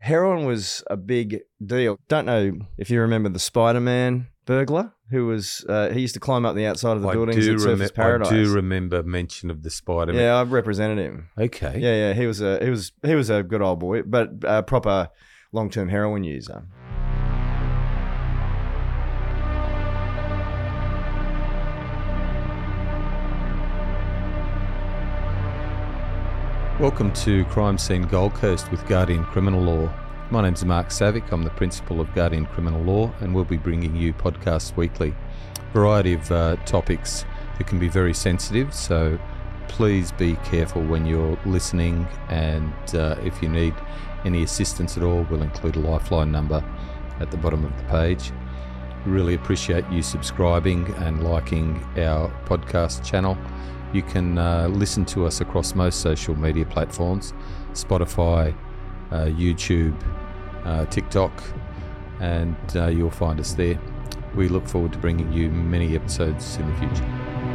heroin was a big deal. Don't know if you remember the Spider-Man burglar who was he used to climb up the outside of the buildings at Surfers Paradise. I do remember mention of the Spider-Man. Yeah, I've represented him. Okay. Yeah, he was a good old boy, but a proper long-term heroin user. Welcome to Crime Scene Gold Coast with Guardian Criminal Law. My name's Mark Savick. I'm the principal of Guardian Criminal Law, and we'll be bringing you podcasts weekly. Variety of topics that can be very sensitive, so please be careful when you're listening, and if you need any assistance at all, we'll include a lifeline number at the bottom of the page. We really appreciate you subscribing and liking our podcast channel. You can listen to us across most social media platforms, Spotify, YouTube, TikTok, and you'll find us there. We look forward to bringing you many episodes in the future.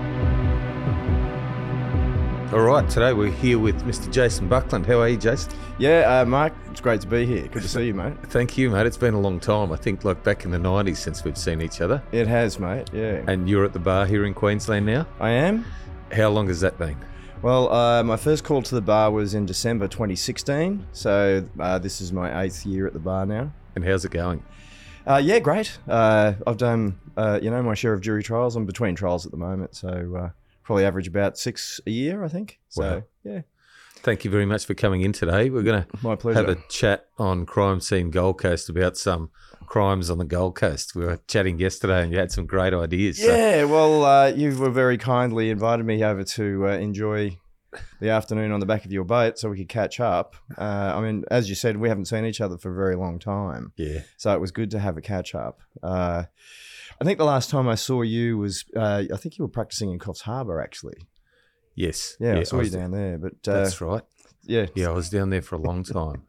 All right, today we're here with Mr. Jason Buckland. How are you, Jason? Yeah, Mark, it's great to be here. Good to see you, mate. Thank you, mate. It's been a long time. I think like back in the 90s since we've seen each other. It has, mate, yeah. And you're at the bar here in Queensland now? I am. How long has that been? Well, my first call to the bar was in December 2016, so this is my 8th year at the bar now. And how's it going? Yeah, great. I've done, my share of jury trials. I'm between trials at the moment, so probably average about 6 a year, I think. So, wow. Yeah. Thank you very much for coming in today. We're going to have a chat on Crime Scene Gold Coast about some crimes on the Gold Coast. We were chatting yesterday and you had some great ideas. Yeah, well, you were very kindly invited me over to enjoy the afternoon on the back of your boat so we could catch up. I mean, as you said, we haven't seen each other for a very long time. Yeah. So it was good to have a catch up. I think the last time I saw you was, I think you were practicing in Coffs Harbour, actually. Yes. Yeah, I saw you down there. But that's right. Yeah. Yeah, I was down there for a long time.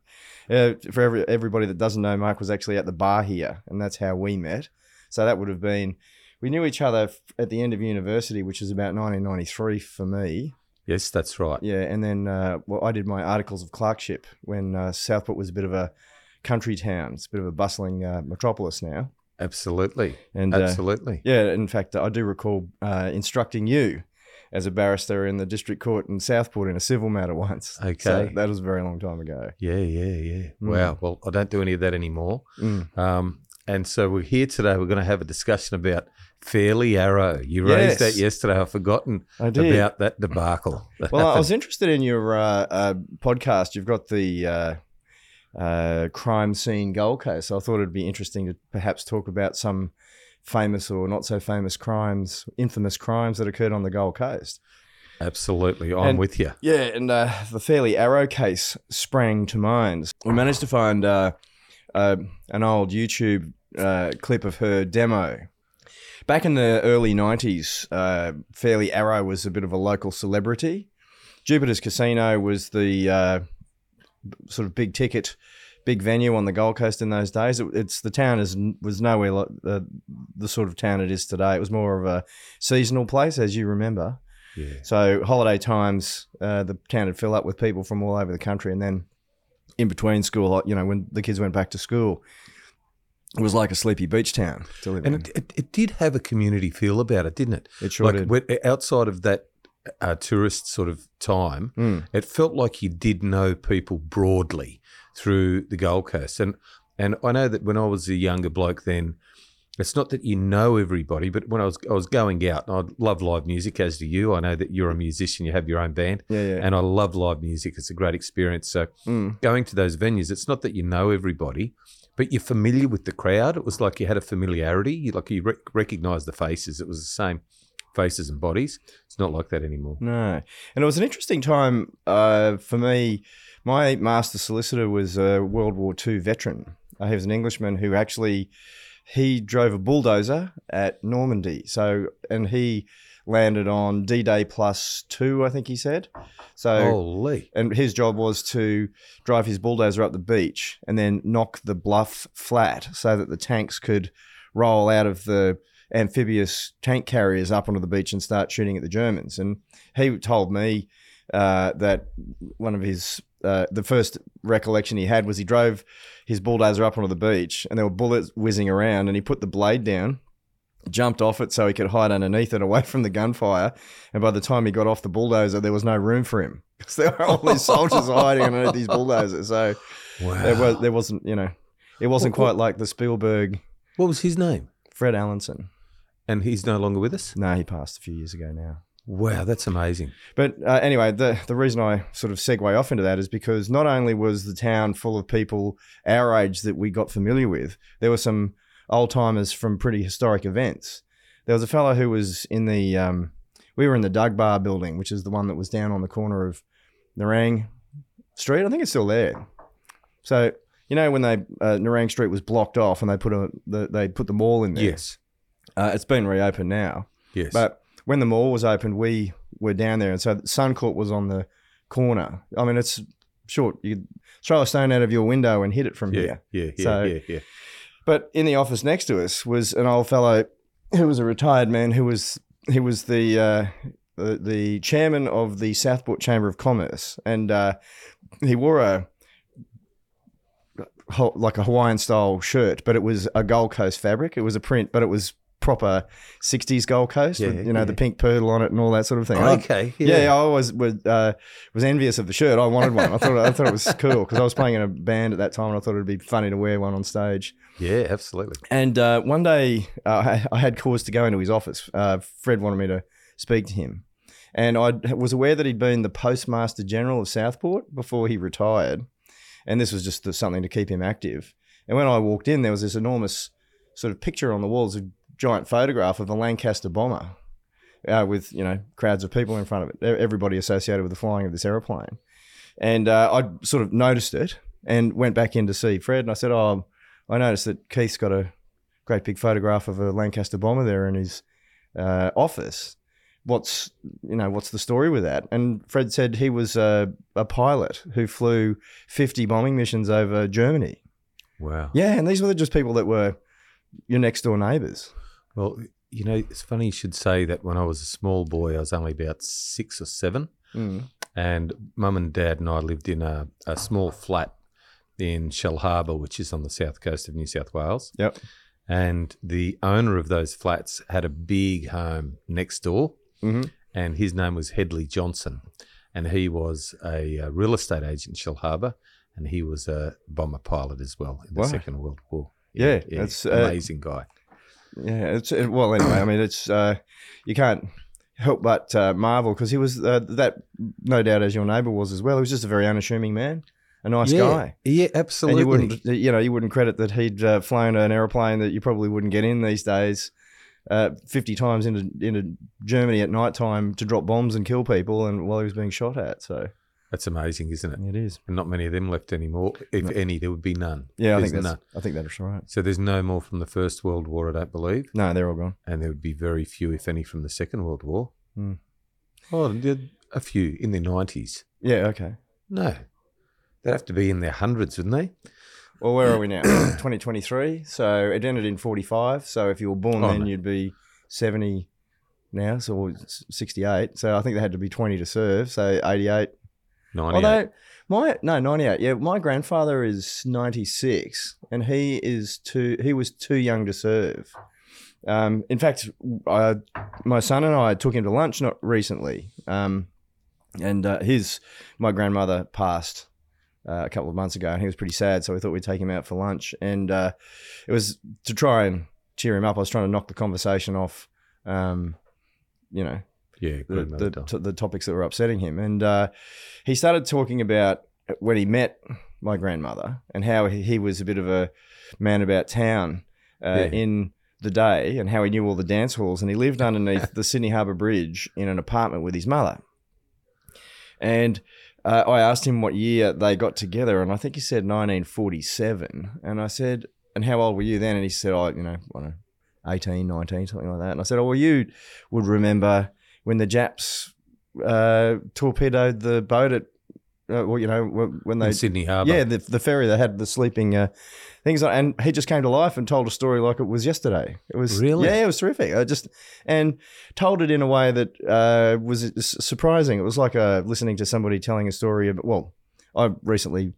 For everybody that doesn't know, Mark was actually at the bar here, and that's how we met. So that would have been, we knew each other at the end of university, which is about 1993 for me. Yes, that's right. Yeah, and then I did my articles of clerkship when Southport was a bit of a country town. It's a bit of a bustling metropolis now. Absolutely. And absolutely. Yeah, in fact, I do recall instructing you as a barrister in the district court in Southport in a civil matter once. Okay. So that was a very long time ago. Yeah. Wow. Well, I don't do any of that anymore. And so we're here today. We're going to have a discussion about Fairlie Arrow. You raised that yesterday. I've forgotten about that debacle. Well, I was interested in your podcast. You've got the Crime Scene Gold Coast. So I thought it'd be interesting to perhaps talk about some famous or not so famous crimes, infamous crimes that occurred on the Gold Coast. Absolutely. I'm with you. Yeah, and the Fairlie Arrow case sprang to mind. We managed to find an old YouTube clip of her demo. Back in the early 90s, Fairlie Arrow was a bit of a local celebrity. Jupiter's Casino was the sort of big venue on the Gold Coast in those days. The town was nowhere like the sort of town it is today. It was more of a seasonal place, as you remember. Yeah. So holiday times, the town would fill up with people from all over the country, and then in between school, when the kids went back to school, it was like a sleepy beach town to live in. And it did have a community feel about it, didn't it? It sure did. Outside of that tourist sort of time, it felt like you did know people broadly through the Gold Coast. And I know that when I was a younger bloke then, it's not that you know everybody, but when I was going out, and I love live music, as do you. I know that you're a musician, you have your own band. Yeah. And I love live music. It's a great experience. So going to those venues, it's not that you know everybody, but you're familiar with the crowd. It was like you had a familiarity. You recognise the faces. It was the same faces and bodies. It's not like that anymore. No. And it was an interesting time for me. My master solicitor was a World War II veteran. He was an Englishman who actually, he drove a bulldozer at Normandy. And he landed on D-Day +2, I think he said. So, holy. And his job was to drive his bulldozer up the beach and then knock the bluff flat so that the tanks could roll out of the amphibious tank carriers up onto the beach and start shooting at the Germans. And he told me that one of his the first recollection he had was he drove his bulldozer up onto the beach and there were bullets whizzing around and he put the blade down, jumped off it so he could hide underneath it away from the gunfire. And by the time he got off the bulldozer, there was no room for him because there were all these soldiers hiding underneath these bulldozers. So there wasn't, it wasn't quite like the Spielberg. What was his name? Fred Allenson. And he's no longer with us? No, he passed a few years ago now. Wow, that's amazing. But anyway, the reason I sort of segue off into that is because not only was the town full of people our age that we got familiar with, there were some old-timers from pretty historic events. There was a fellow who was in the... we were in the Doug Bar building, which is the one that was down on the corner of Nerang Street. I think it's still there. So, when Nerang Street was blocked off and they put the mall in there? Yes. It's been reopened now. Yes. But when the mall was opened, we were down there. And so Suncorp was on the corner. I mean, it's short. You could throw a stone out of your window and hit it from here. Yeah. But in the office next to us was an old fellow who was a retired man who was the chairman of the Southport Chamber of Commerce. And he wore a Hawaiian-style shirt, but it was a Gold Coast fabric. It was a print, but it was proper 60s Gold Coast with, the pink pearl on it and all that sort of thing. Okay. I always was envious of the shirt. I wanted one. I thought it was cool because I was playing in a band at that time and I thought it'd be funny to wear one on stage. Yeah, absolutely. And one day I had cause to go into his office. Fred wanted me to speak to him. And I was aware that he'd been the Postmaster General of Southport before he retired. And this was just something to keep him active. And when I walked in, there was this enormous sort of picture on the walls, a giant photograph of a Lancaster bomber with, crowds of people in front of it, everybody associated with the flying of this aeroplane. And I sort of noticed it and went back in to see Fred. And I said, I noticed that Keith's got a great big photograph of a Lancaster bomber there in his office. What's the story with that? And Fred said he was a pilot who flew 50 bombing missions over Germany. Wow. Yeah, and these were just people that were your next door neighbours. Well, it's funny you should say that. When I was a small boy, I was only about 6 or 7, and Mum and Dad and I lived in a small flat in Shell Harbour, which is on the south coast of New South Wales. Yep. And the owner of those flats had a big home next door, and his name was Headley Johnson, and he was a real estate agent in Shell Harbour, and he was a bomber pilot as well in the Second World War. Yeah, that's amazing guy. Yeah, anyway, I mean, it's you can't help but marvel because he was that, no doubt, as your neighbour was as well. He was just a very unassuming man, a nice guy. Yeah, absolutely. And you wouldn't credit that he'd flown an aeroplane that you probably wouldn't get in these days 50 times into Germany at night time to drop bombs and kill people, and while he was being shot at. So that's amazing, isn't it? It is. And not many of them left anymore. If any, there would be none. Yeah, I think that's right. So there's no more from the First World War, I don't believe. No, they're all gone. And there would be very few, if any, from the Second World War. Mm. Oh, a few in the 90s. Yeah, okay. No. They'd have to be in their hundreds, wouldn't they? Well, where are we now? 2023. So it ended in 45. So if you were born then, you'd be 70 now, so 68. So I think they had to be 20 to serve. So 88. 98. Although 98. Yeah, my grandfather is 96, and he was too young to serve. In fact, my son and I took him to lunch not recently, and my grandmother passed a couple of months ago, and he was pretty sad. So we thought we'd take him out for lunch, and it was to try and cheer him up. I was trying to knock the conversation off, the topics that were upsetting him. And he started talking about when he met my grandmother and how he was a bit of a man about town in the day, and how he knew all the dance halls, and he lived underneath the Sydney Harbour Bridge in an apartment with his mother. And I asked him what year they got together, and I think he said 1947. And I said, and how old were you then? And he said, 18, 19, something like that. And I said, well, you would remember when the Japs torpedoed the boat at, when they... In Sydney Harbour. Yeah, the ferry that had the sleeping things on. And he just came to life and told a story like it was yesterday. It was... Really? Yeah, it was terrific. And told it in a way that was surprising. It was like listening to somebody telling a story about, well, I recently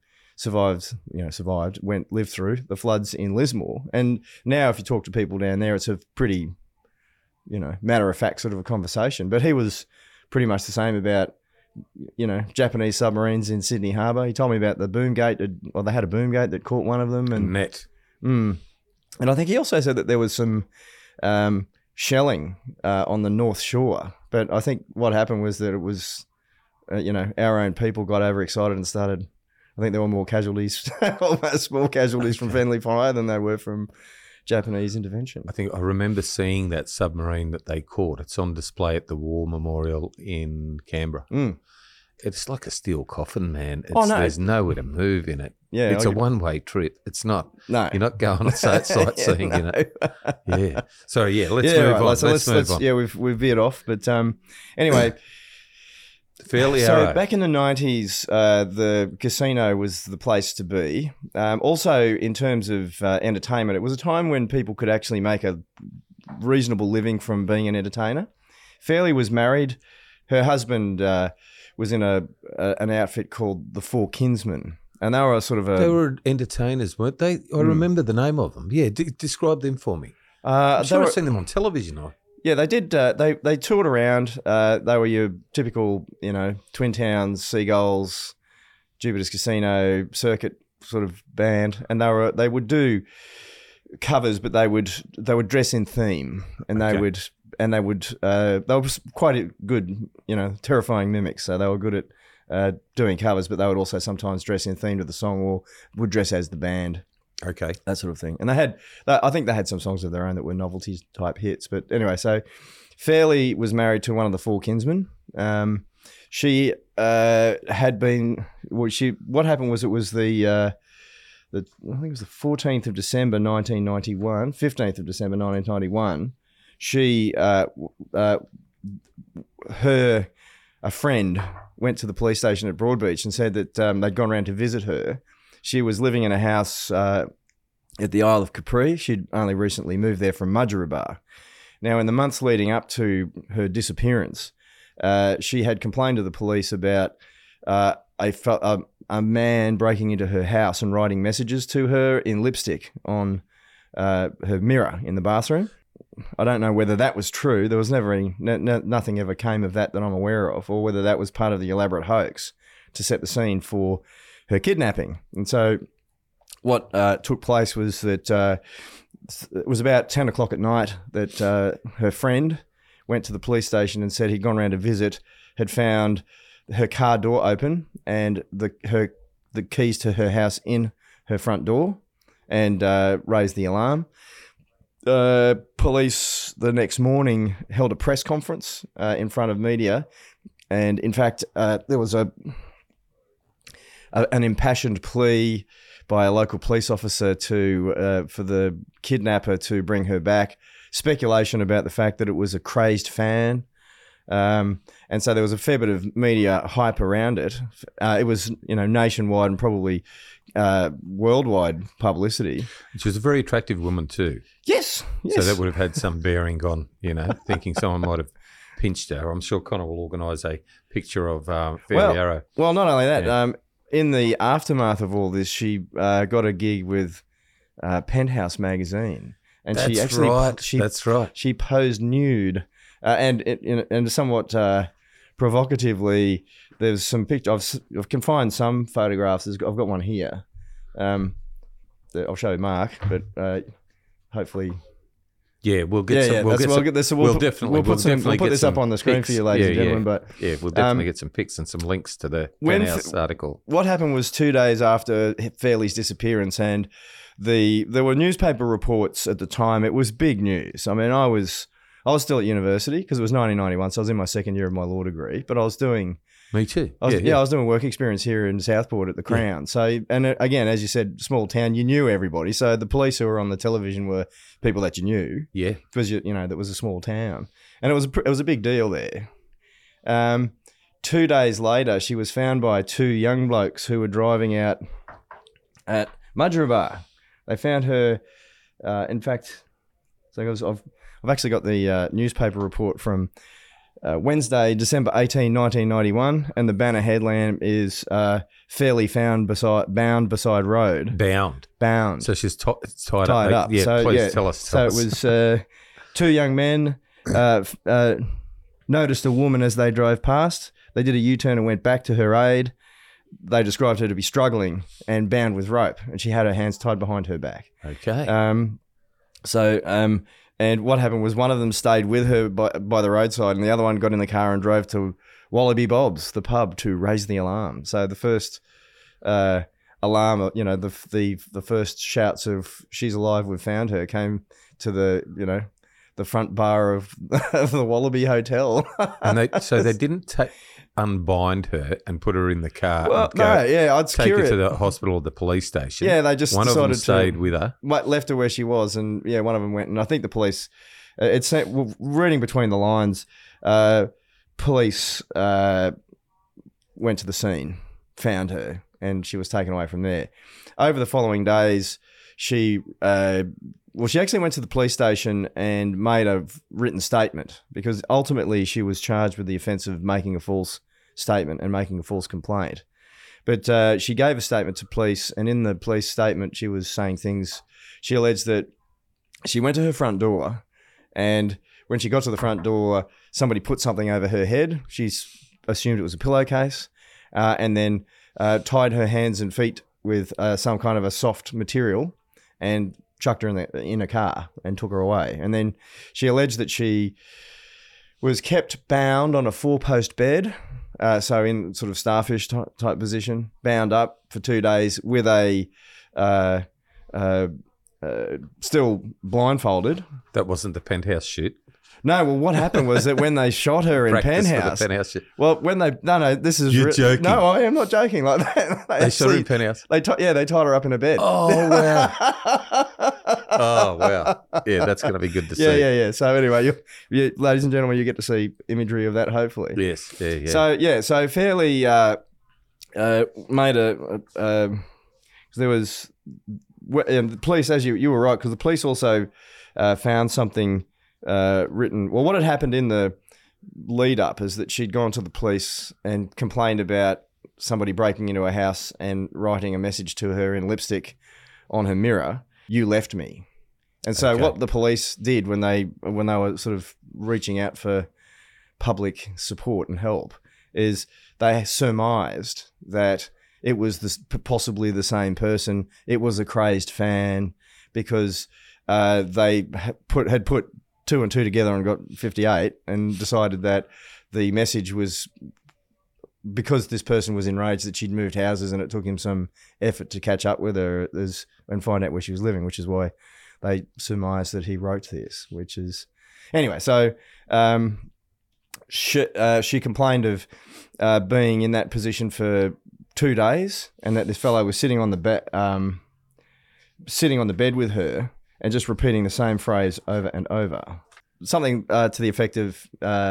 lived through the floods in Lismore. And now if you talk to people down there, it's a pretty, matter-of-fact sort of a conversation. But he was pretty much the same about, Japanese submarines in Sydney Harbour. He told me about the boom gate. They had a boom gate that caught one of them. And I think he also said that there was some shelling on the North Shore. But I think what happened was that it was, our own people got overexcited and started. I think there were more casualties, almost more casualties from friendly fire than there were from Japanese intervention. I think I remember seeing that submarine that they caught. It's on display at the War Memorial in Canberra. It's like a steel coffin, man. There's nowhere to move in it. Yeah, it's a one-way trip. It's not. No, you're not going on sightseeing in it. Yeah. So let's move on. So let's move on. Yeah, we've veered off, but anyway. Fairly So Arrow. back in the 90s, the casino was the place to be. Also, in terms of entertainment, it was a time when people could actually make a reasonable living from being an entertainer. Fairley was married. Her husband was in an outfit called the Four Kinsmen. And they were They were entertainers, weren't they? I remember the name of them. Yeah, describe them for me. I'm sure I've seen them on television. Yeah, they did. They toured around. They were your typical, Twin Towns, Seagulls, Jupiter's Casino circuit sort of band, and they would do covers, but they would dress in theme, and they were quite good, terrifying mimics. So they were good at doing covers, but they would also sometimes dress in theme to the song or would dress as the band. Okay. That sort of thing. And I think they had some songs of their own that were novelty type hits. But anyway, so Fairley was married to one of the Four Kinsmen. She had been, what happened was it was I think it was the 14th of December, 1991, 15th of December, 1991. A friend went to the police station at Broadbeach and said that they'd gone around to visit her. She was living in a house at the Isle of Capri. She'd only recently moved there from Mudgeeraba. Now, in the months leading up to her disappearance, she had complained to the police about a man breaking into her house and writing messages to her in lipstick on her mirror in the bathroom. I don't know whether that was true. There was never nothing ever came of that I'm aware of, or whether that was part of the elaborate hoax to set the scene for her kidnapping. And so what took place was that it was about 10 o'clock at night that her friend went to the police station and said he'd gone around to visit, had found her car door open and the keys to her house in her front door, and raised the alarm. Police the next morning held a press conference in front of media, and in fact there was an impassioned plea by a local police officer for the kidnapper to bring her back. Speculation about the fact that it was a crazed fan. And so there was a fair bit of media hype around it. It was, nationwide and probably worldwide publicity. She was a very attractive woman too. Yes. So that would have had some bearing on, thinking someone might have pinched her. I'm sure Connor will organise a picture of Fairley Arrow. Well, not only that, in the aftermath of all this, she got a gig with Penthouse magazine, and That's right. She posed nude, and somewhat provocatively. There's some pictures. I can find some photographs. I've got one here. I'll show Mark, but hopefully. Yeah, we'll get some. We'll definitely put this up on the screen for you, ladies and gentlemen. But we'll definitely get some pics and some links to the Penthouse article. What happened was 2 days after Fairley's disappearance, and there were newspaper reports at the time. It was big news. I mean, I was still at university because it was 1991, so I was in my second year of my law degree. But I was doing. Me too. I was doing work experience here in Southport at the Crown. So, and again, as you said, small town, you knew everybody. So the police who were on the television were people that you knew. Yeah. Because, that was a small town. And it was a big deal there. 2 days later, she was found by two young blokes who were driving out at Mudgeeraba. They found her, in fact, I've actually got the newspaper report from Wednesday, December 18, 1991, and the banner headlamp is fairly bound beside road. Bound. So she's tied up. Yeah, so, please tell us. So it was two young men noticed a woman as they drove past. They did a U-turn and went back to her aid. They described her to be struggling and bound with rope, and she had her hands tied behind her back. Okay. And what happened was one of them stayed with her by the roadside, and the other one got in the car and drove to Wallaby Bob's, the pub, to raise the alarm. So the first alarm, the first shouts of "she's alive, we've found her" came to the front bar of the Wallaby Hotel. And they didn't unbind her and put her in the car. Well, I'd take her to the hospital or the police station. Yeah, they just one of them stayed with her. Left her where she was, and one of them went. And I think the police. Reading between the lines, police went to the scene, found her, and she was taken away from there. Over the following days, she actually went to the police station and made a written statement, because ultimately she was charged with the offence of making a false statement and making a false complaint. But she gave a statement to police, and in the police statement she was saying things. She alleged that she went to her front door, and when she got to the front door, somebody put something over her head. She assumed it was a pillowcase, and then tied her hands and feet with some kind of a soft material and chucked her in a car and took her away. And then she alleged that she was kept bound on a 4-post bed, so in sort of starfish type position, bound up for 2 days with a still blindfolded. That wasn't the Penthouse shoot. No, well, what happened was that when they shot her in Penthouse, well, when they this is you're joking. No, I am not joking like that. They shot her in Penthouse. They tied her up in a bed. Oh wow! Oh wow! Yeah, that's going to be good to see. Yeah. So anyway, you, ladies and gentlemen, you get to see imagery of that. Hopefully, yes. Yeah. So Fairley made because there was. And the police, as you were right, because the police also found something written. Well, what had happened in the lead up is that she'd gone to the police and complained about somebody breaking into her house and writing a message to her in lipstick on her mirror. "You left me." And so what the police did when they were sort of reaching out for public support and help is they surmised that it was possibly the same person. It was a crazed fan, because they had put 2 and 2 together and got 58 and decided that the message was because this person was enraged that she'd moved houses, and it took him some effort to catch up with her and find out where she was living, which is why they surmised that he wrote this, which is... Anyway, so she complained of being in that position for 2 days, and that this fellow was sitting on the bed with her and just repeating the same phrase over and over. Something to the effect of,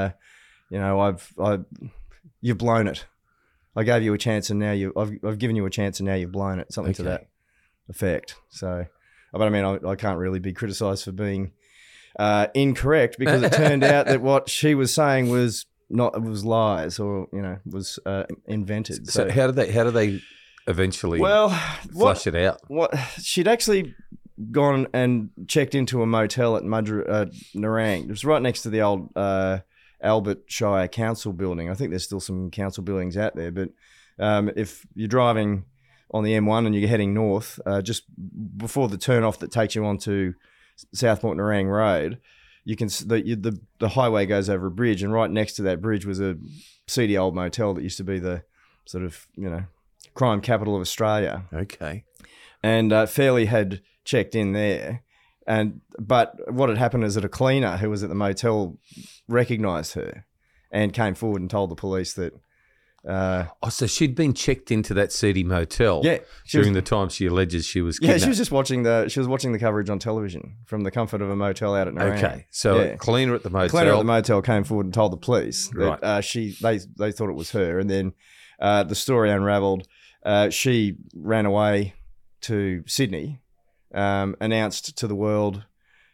you've blown it. I gave you a chance, and now I've given you a chance, and now you've blown it. Something to that effect. So, but I mean, I can't really be criticised for being incorrect, because it turned out that what she was saying was lies, or was invented. So how did they eventually flush it out? What she'd actually gone and checked into a motel at Nerang. It was right next to the old Albert Shire Council building. I think there's still some council buildings out there, but if you're driving on the M1 and you're heading north, just before the turnoff that takes you onto Southport Nerang Road, you can the highway goes over a bridge, and right next to that bridge was a seedy old motel that used to be the sort of crime capital of Australia. Okay, and Fairley had checked in there, but what had happened is that a cleaner who was at the motel recognised her and came forward and told the police that. So she'd been checked into that seedy motel. Yeah, during the time she alleges she was kidnapped. Yeah, she was just watching the coverage on television from the comfort of a motel out at Nerang. Okay, so a cleaner at the motel came forward and told the police that they thought it was her, and then the story unravelled. She ran away to Sydney, announced to the world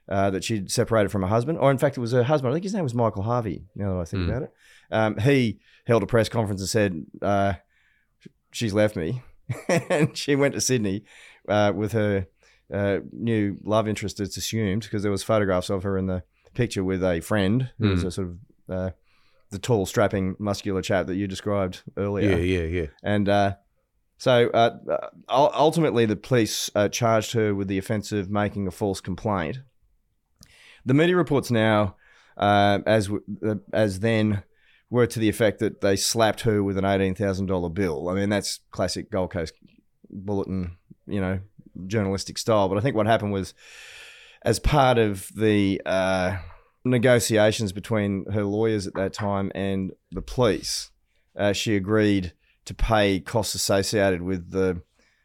that she'd separated from her husband, or in fact, it was her husband. I think his name was Michael Harvey. Now that I think about it, he held a press conference and said, "She's left me," and she went to Sydney with her new love interest. It's assumed because there was photographs of her in the picture with a friend who was a sort of the tall, strapping, muscular chap that you described earlier. Yeah. And so ultimately, the police charged her with the offence of making a false complaint. The media reports now, as then, were to the effect that they slapped her with an $18,000 bill. I mean, that's classic Gold Coast Bulletin, journalistic style. But I think what happened was, as part of the negotiations between her lawyers at that time and the police, she agreed to pay costs associated with the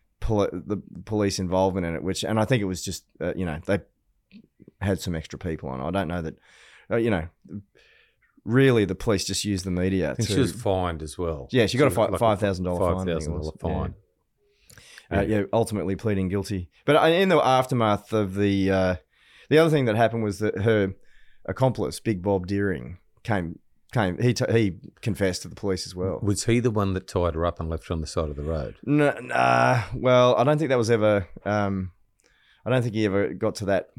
police involvement in it, and I think it was just, they had some extra people on. I don't know that, really the police just used the media. And she was fined as well. Yeah, she got a $5,000 fine. $5,000 fine. Ultimately pleading guilty. But in the aftermath of the other thing that happened was that her accomplice, Big Bob Deering, came. He confessed to the police as well. Was he the one that tied her up and left her on the side of the road? No, well, I don't think that was ever. I don't think he ever got to that.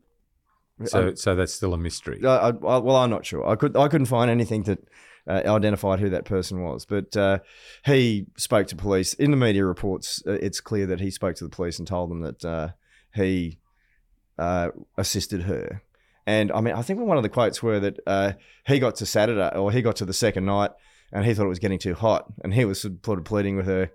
So that's still a mystery. Well, I'm not sure. I couldn't find anything that identified who that person was. But he spoke to police. In the media reports, it's clear that he spoke to the police and told them that he assisted her. And I mean, I think one of the quotes were that he got to Saturday, or he got to the second night, and he thought it was getting too hot, and he was sort of pleading with her,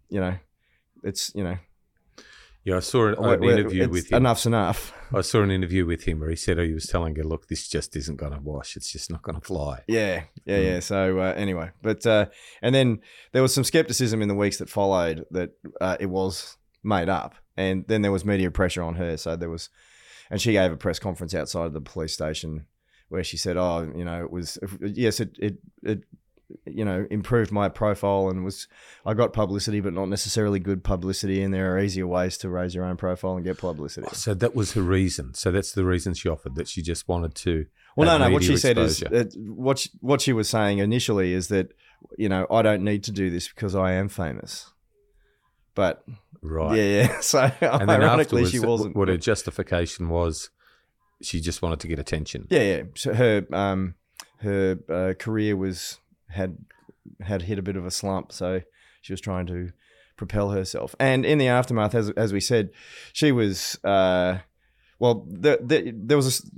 it's. Yeah, I saw an interview with him. Enough's enough. I saw an interview with him where he said he was telling her, look, this just isn't going to wash. It's just not going to fly. Yeah. So anyway, but and then there was some skepticism in the weeks that followed that it was made up. And then there was media pressure on her. So there was, and she gave a press conference outside of the police station where she said, it was, yes, it improved my profile and I got publicity, but not necessarily good publicity. And there are easier ways to raise your own profile and get publicity. So that was her reason. So that's the reason she offered, that she just wanted to. Well, no. What she said is what she was saying initially is that, I don't need to do this because I am famous. But right. Yeah. So and then ironically, she wasn't. What her justification was, she just wanted to get attention. Yeah. So her career had hit a bit of a slump, so she was trying to propel herself. And in the aftermath, as we said, she was there was a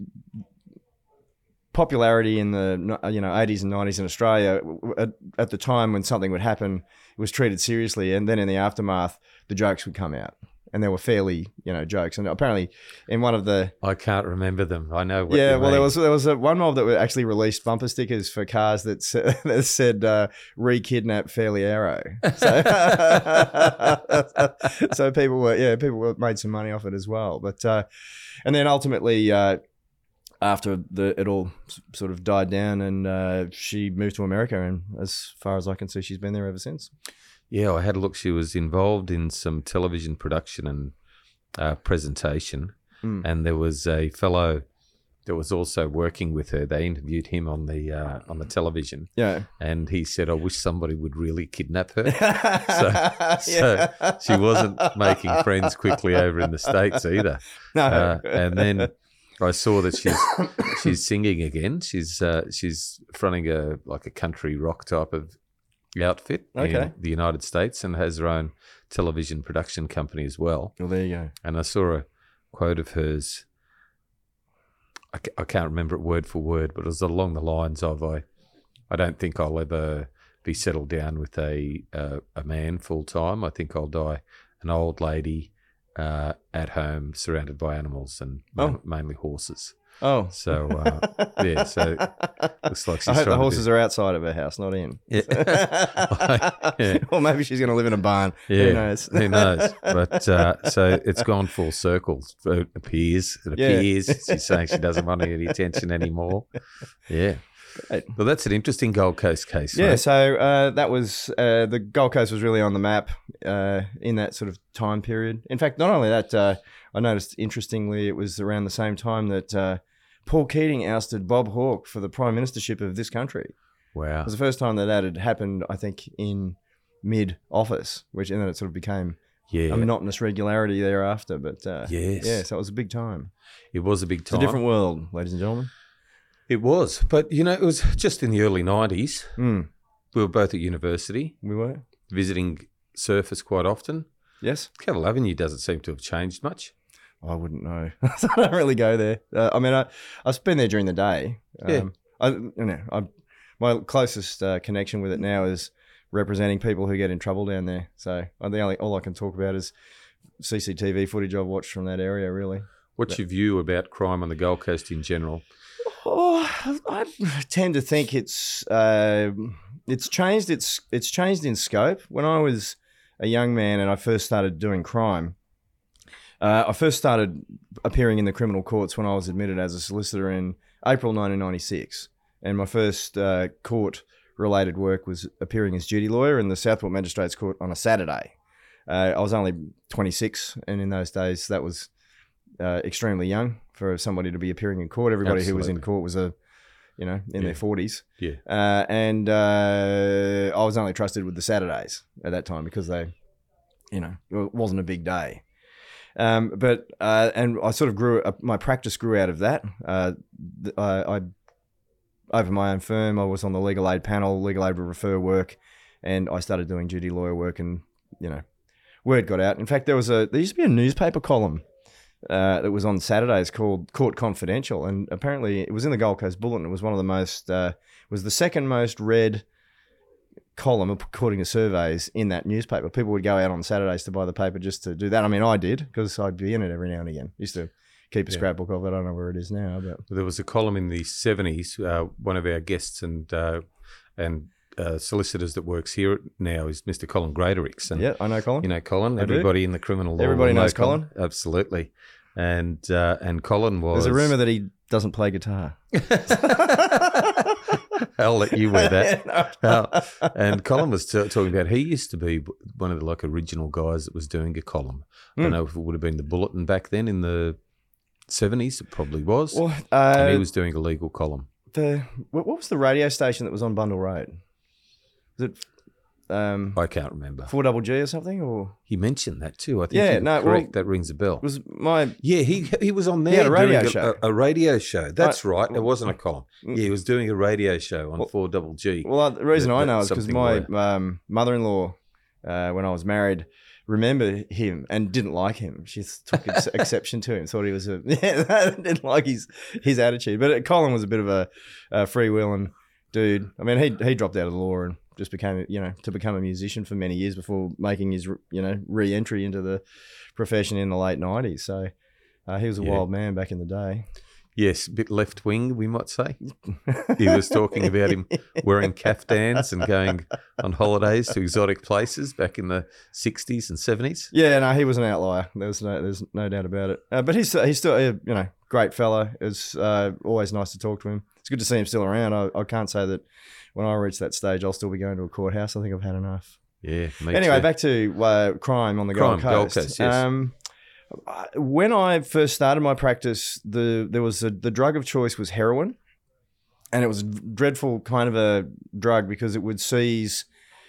popularity in the 80s and 90s in Australia at the time when something would happen, it was treated seriously, and then in the aftermath, the jokes would come out. And there were fairly, jokes. And apparently, in one of the, I can't remember them. I know. What yeah, you well, mean. there was one mob that actually released bumper stickers for cars that said "re-kidnap Fairly Arrow." So people made some money off it as well. But and then ultimately, after it all sort of died down, and she moved to America, and as far as I can see, she's been there ever since. Yeah, I had a look. She was involved in some television production and presentation, and there was a fellow that was also working with her. They interviewed him on the television, and he said, "I wish somebody would really kidnap her." so she wasn't making friends quickly over in the States either. No, and then I saw that she's singing again. She's fronting a country rock type of outfit in the United States, and has her own television production company as well. Well, there you go. And I saw a quote of hers. I can't remember it word for word, but it was along the lines of, I don't think I'll ever be settled down with a man full time. I think I'll die an old lady at home surrounded by animals and mainly horses. Oh. So, so looks like she's I hope the trying horses are outside of her house, not in. Yeah. Or maybe she's going to live in a barn. Yeah. Who knows? Who knows? But so it's gone full circle. It appears. She's saying she doesn't want any attention anymore. Yeah. Great. Well, that's an interesting Gold Coast case. Yeah, mate. so that was the Gold Coast was really on the map in that sort of time period. In fact, not only that, I noticed interestingly it was around the same time that Paul Keating ousted Bob Hawke for the prime ministership of this country. Wow. It was the first time that had happened, I think, in mid-office, and then it sort of became Yeah. a monotonous regularity thereafter. But Yes. yeah, so it was a big time. It was a big It's time. a different world, ladies and gentlemen. It was. But, it was just in the early 90s. Mm, We were both at university, we were. visiting Surfers quite often. Yes. Cavill Avenue doesn't seem to have changed much. I wouldn't know. I don't really go there. I mean, I've been there during the day. Yeah. My closest connection with it now is representing people who get in trouble down there. So all I can talk about is CCTV footage I've watched from that area. Really. What's your view about crime on the Gold Coast in general? Oh, I tend to think it's changed. It's changed in scope. When I was a young man and I first started doing crime, I first started appearing in the criminal courts when I was admitted as a solicitor in April 1996. And my first court-related work was appearing as duty lawyer in the Southport Magistrates Court on a Saturday. I was only 26, and in those days, that was extremely young for somebody to be appearing in court. Everybody who was in court was in their 40s. Yeah. And I was only trusted with the Saturdays at that time because it wasn't a big day. But I sort of grew up, my practice grew out of that. I over my own firm, I was on the legal aid panel, legal aid would refer work, and I started doing duty lawyer work, and word got out. In fact, there used to be a newspaper column that was on Saturdays called Court Confidential, and apparently it was in the Gold Coast Bulletin. It was one of the most was the second most read column according to surveys in that newspaper. People would go out on Saturdays to buy the paper just to do that. I mean, I did because I'd be in it every now and again. Used to keep a scrapbook of it. I don't know where it is now, but There was a column in the 70s. One of our guests and solicitors that works here now is Mr. Colin Greaterix. And yeah, I know Colin. you know Colin. I do. Everybody in the criminal law. Everybody will knows know Colin. Absolutely. And Colin was. There's a rumor that he doesn't play guitar. I'll let you wear that. No. And Colin was talking about he used to be one of the original guys that was doing a column. I don't know if it would have been the Bulletin back then in the 70s. It probably was. Well, and he was doing a legal column. What was the radio station that was on Bundle Road? Was it I can't remember. 4GG or something? Or He mentioned that too. I think Yeah, you're no, correct. well, that rings a bell. was my Yeah, he was on there. He had a radio doing show. A radio show. That's right. It wasn't a column. Mm. Yeah, he was doing a radio show on 4GG. well, the reason I know is because something my mother-in-law, when I was married, remembered him and didn't like him. She took exception to him. Thought he was didn't like his attitude. But Colin was a bit of a freewheeling dude. I mean, he dropped out of the law and just became to become a musician for many years before making his re-entry into the profession in the late 90s. So he was a wild man back in the day. Yes, a bit left wing, we might say. He was talking about him wearing caftans and going on holidays to exotic places back in the 60s and 70s. Yeah, no, he was an outlier. There's no doubt about it. But he's still great fellow. It's always nice to talk to him. It's good to see him still around. I can't say that when I reach that stage, I'll still be going to a courthouse. I think I've had enough. Yeah, me Anyway, too. back to crime on the Gold Coast. Gold Coast, yes. When I first started my practice, the drug of choice was heroin, and it was a dreadful kind of a drug because it would seize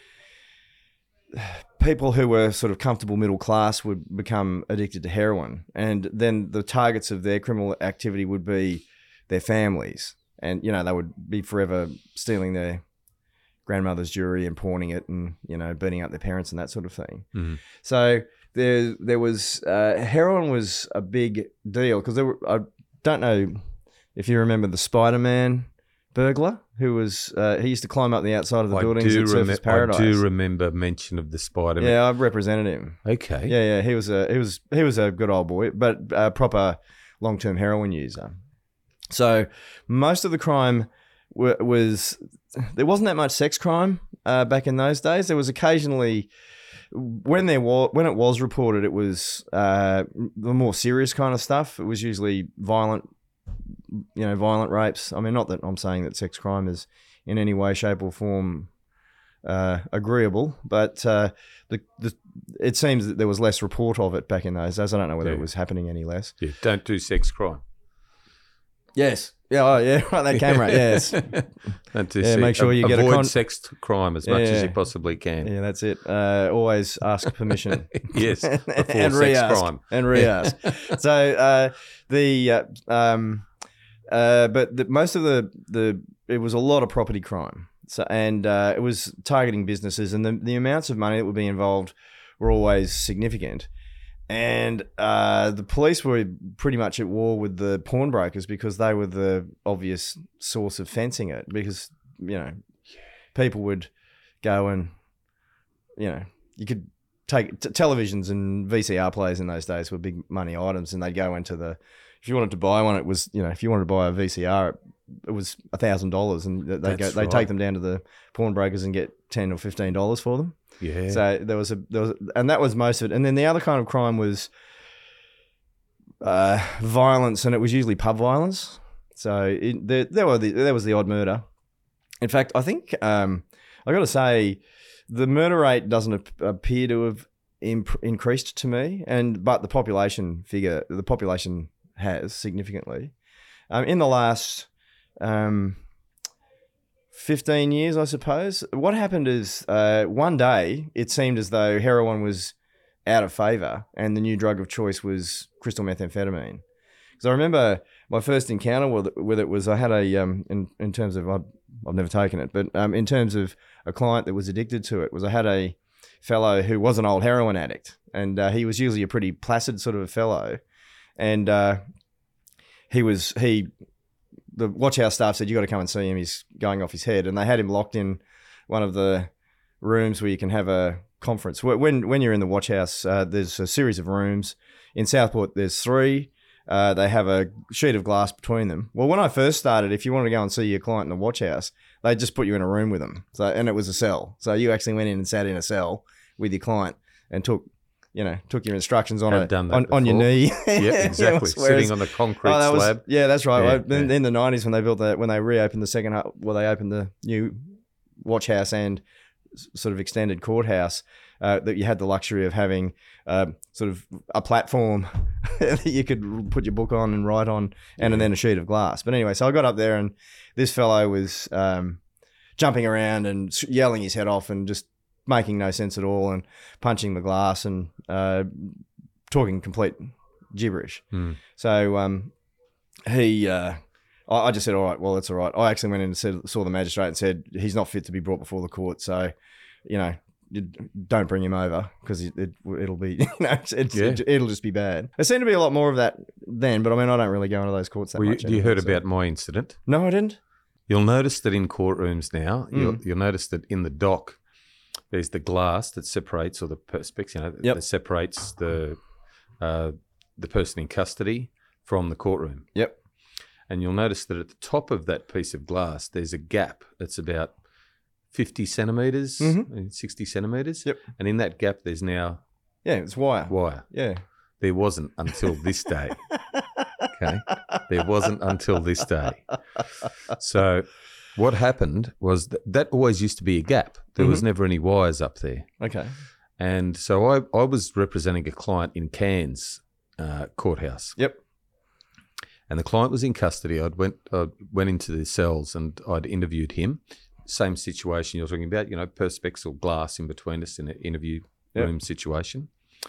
people who were sort of comfortable middle class would become addicted to heroin, and then the targets of their criminal activity would be their families, and they would be forever stealing their grandmother's jewelry and pawning it, and beating up their parents and that sort of thing. Mm-hmm. So there was heroin was a big deal because I don't know if you remember the Spider-Man burglar who was he used to climb up the outside of the buildings at Surfers Paradise. I do remember mention of the Spider-Man. Yeah, I've represented him. Okay. Yeah, he was a good old boy, but a proper long-term heroin user. So most of the crime was there wasn't that much sex crime back in those days. There was occasionally when it was reported, it was the more serious kind of stuff. It was usually violent violent rapes. I mean, not that I'm saying that sex crime is in any way, shape, or form agreeable, but it seems that there was less report of it back in those days. I don't know whether it was happening any less. Yeah, don't do sex crime. Yes. Yeah. Oh, yeah. Right. That camera. Yes. Don't do make sure you avoid sex crime as much as you possibly can. Yeah, that's it. Always ask permission. Yes, before and sex crime. And re-ask. So most of it was a lot of property crime. So it was targeting businesses, and the amounts of money that would be involved were always significant. And the police were pretty much at war with the pawnbrokers because they were the obvious source of fencing it. Because people would go and you could take televisions and VCR players in those days were big money items, and they'd go into if you wanted to buy one, it was if you wanted to buy a VCR, it was $1,000, and they'd take them down to the pawnbrokers and get $10 or $15 for them. Yeah. So there was and that was most of it. And then the other kind of crime was violence, and it was usually pub violence. So there was the odd murder. In fact, I think I got to say the murder rate doesn't appear to have increased to me, but the population has significantly in the last 15 years, I suppose. What happened is one day it seemed as though heroin was out of favour and the new drug of choice was crystal methamphetamine. Because I remember my first encounter with it was I had in terms of, I've never taken it, but in terms of a client that was addicted to it, I had a fellow who was an old heroin addict, and he was usually a pretty placid sort of a fellow. And the watch house staff said, you got to come and see him. He's going off his head. And they had him locked in one of the rooms where you can have a conference. When you're in the watch house, there's a series of rooms. In Southport, there's 3. They have a sheet of glass between them. Well, when I first started, if you wanted to go and see your client in the watch house, they'd just put you in a room with them. And it was a cell. So you actually went in and sat in a cell with your client and took your instructions on your knee. Yeah, exactly. Sitting on the concrete slab. Yeah, that's right. Yeah, in the 90s, when they built when they reopened the second, they opened the new watch house and sort of extended courthouse, that you had the luxury of having sort of a platform that you could put your book on and write on, and then a sheet of glass. But anyway, so I got up there, and this fellow was jumping around and yelling his head off and just making no sense at all, and punching the glass and talking complete gibberish. So I just said, all right, well, that's all right. I actually went in and saw the magistrate and said, he's not fit to be brought before the court. So, don't bring him over, because it'll be, it'll just be bad. There seemed to be a lot more of that then, but I mean, I don't really go into those courts that much. You heard about my incident? No, I didn't. You'll notice that in courtrooms now, you'll notice that in the dock, there's the glass that separates, or the perspex, that separates the person in custody from the courtroom. Yep. And you'll notice that at the top of that piece of glass, there's a gap that's about 50 centimetres, 60 centimetres. Yep. And in that gap, there's now... Yeah, it's wire. Wire. Yeah. There wasn't until this day. Okay? There wasn't until this day. So... what happened was that always used to be a gap. There was never any wires up there. Okay. And so I was representing a client in Cairns courthouse. Yep. And the client was in custody. I went into the cells and I'd interviewed him. Same situation you're talking about, perspex or glass in between us in an interview room situation.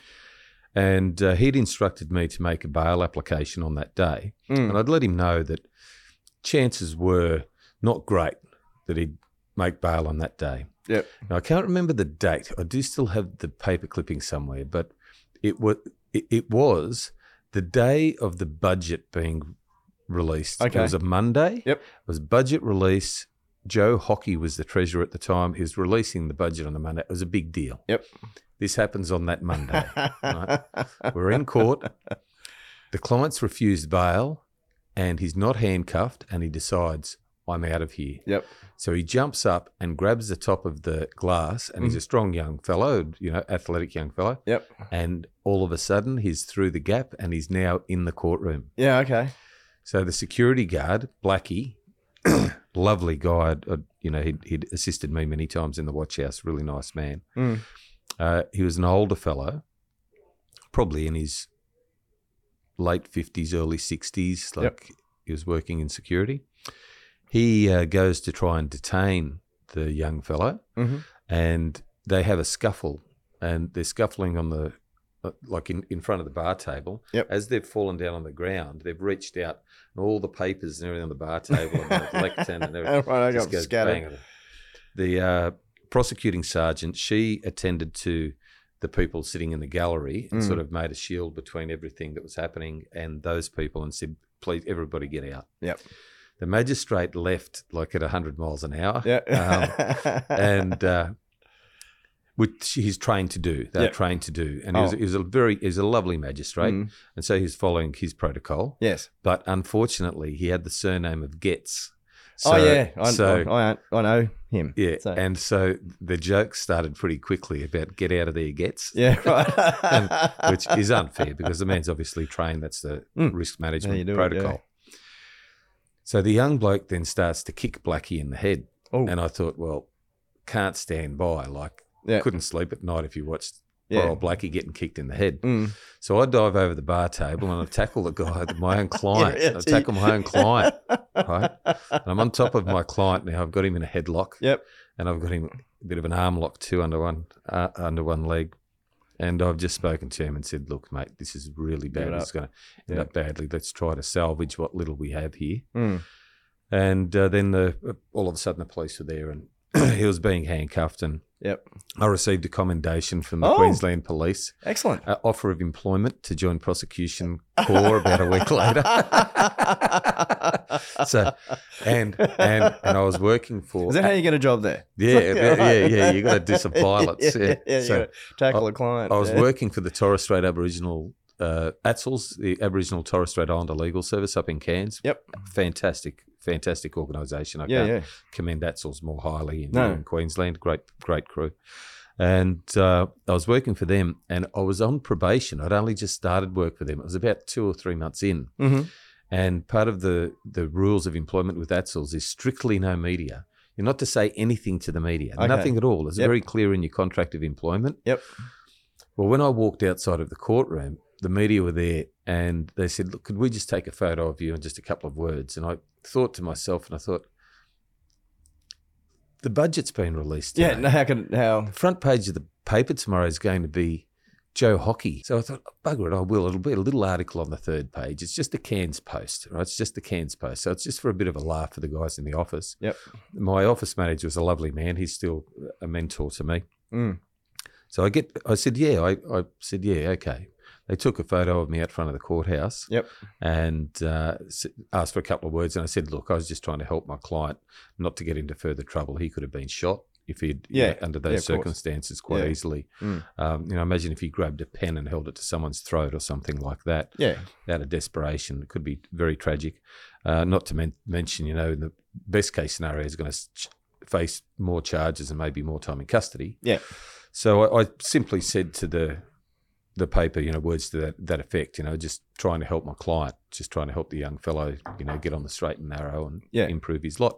And he'd instructed me to make a bail application on that day. And I'd let him know that chances were not great that he'd make bail on that day. Yep. Now, I can't remember the date. I do still have the paper clipping somewhere, but it was the day of the budget being released. Okay. It was a Monday. Yep. It was budget release. Joe Hockey was the treasurer at the time. He was releasing the budget on a Monday. It was a big deal. Yep. This happens on that Monday. Right? We're in court. The client's refused bail, and he's not handcuffed, and he decides, I'm out of here. Yep. So he jumps up and grabs the top of the glass, and he's a strong young fellow, athletic young fellow. Yep. And all of a sudden, he's through the gap, and he's now in the courtroom. Yeah, okay. So the security guard, Blackie, lovely guy, he'd assisted me many times in the watch house, really nice man. He was an older fellow, probably in his late 50s, early 60s, he was working in security. He goes to try and detain the young fellow, and they have a scuffle, and they're scuffling on the in front of the bar table. As they've fallen down on the ground, they've reached out, and all the papers and everything on the bar table and the lectern and everything just goes bang. The prosecuting sergeant, she attended to the people sitting in the gallery and sort of made a shield between everything that was happening and those people and said, please, everybody get out. The magistrate left at 100 miles an hour. Which he's trained to do. They're trained to do. And he was a lovely magistrate. And so he's following his protocol. Yes. But unfortunately, he had the surname of Getz. I know him. Yeah. So. And so the joke started pretty quickly about get out of there, Getz. Yeah, right. Which is unfair because the man's obviously trained. That's the risk management protocol. So the young bloke then starts to kick Blackie in the head. And I thought, well, can't stand by. Couldn't sleep at night if you watched poor old Blackie getting kicked in the head. So I dive over the bar table and I tackle the guy, my own client. I tackle my own client, right? And I'm on top of my client now. I've got him in a headlock. And I've got him a bit of an arm lock too under one leg. And I've just spoken to him and said, look, mate, this is really bad. It's going to end up badly. Let's try to salvage what little we have here. And then all of a sudden the police were there and he was being handcuffed and I received a commendation from the Queensland Police. Excellent. Offer of employment to join prosecution corps about a week later. And I was working for... Is that how you get a job there? Yeah. You got to do some pilots. You got to tackle a client. I was working for the Torres Strait Aboriginal ATSLS, the Aboriginal Torres Strait Islander Legal Service up in Cairns. Fantastic organisation. I can't commend ATSLS more highly in Queensland. Great crew. And I was working for them and I was on probation. I'd only just started work for them. It was about 2 or 3 months in. And part of the rules of employment with ATSLS is strictly no media. You're not to say anything to the media, nothing at all. It's very clear in your contract of employment. Well, when I walked outside of the courtroom, the media were there and they said, look, could we just take a photo of you and just a couple of words? And I thought to myself, the budget's been released today. How? The front page of the paper tomorrow is going to be Joe Hockey. So I thought, bugger it, I will. It'll be a little article on the third page. It's just a Cairns Post, right? It's just the Cairns Post. So it's just for a bit of a laugh for the guys in the office. My office manager was a lovely man. He's still a mentor to me. So I said, okay. They took a photo of me out front of the courthouse and asked for a couple of words. And I said, look, I was just trying to help my client not to get into further trouble. He could have been shot if he'd, under those circumstances quite easily. Imagine if he grabbed a pen and held it to someone's throat or something like that. Out of desperation. It could be very tragic. Not to mention, in the best case scenario, he's going to face more charges and maybe more time in custody. So I simply said to the paper, words to that effect, just trying to help my client, just trying to help the young fellow, get on the straight and narrow and improve his lot.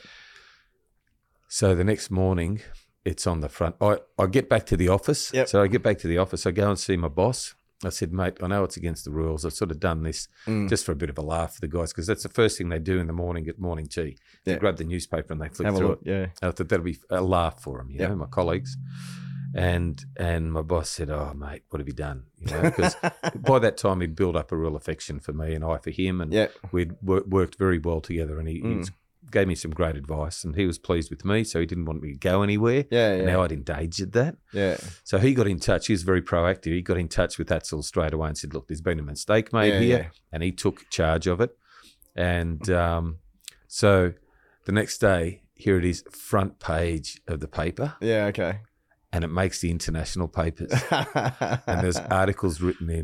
So the next morning, it's on the front. I get back to the office. So I get back to the office. I go and see my boss. I said, mate, I know it's against the rules. I've sort of done this just for a bit of a laugh for the guys because that's the first thing they do in the morning at morning tea. They grab the newspaper and they flip through it. I thought that'll be a laugh for them, my colleagues. And my boss said, oh, mate, what have you done? Because by that time he'd built up a real affection for me and I for him. And we'd worked very well together and he gave me some great advice and he was pleased with me. So he didn't want me to go anywhere. And now I'd endangered that. So he got in touch. He was very proactive. He got in touch with ATSLS straight away and said, look, there's been a mistake made here. And he took charge of it. And so the next day, here it is, front page of the paper. And it makes the international papers. And there's articles written in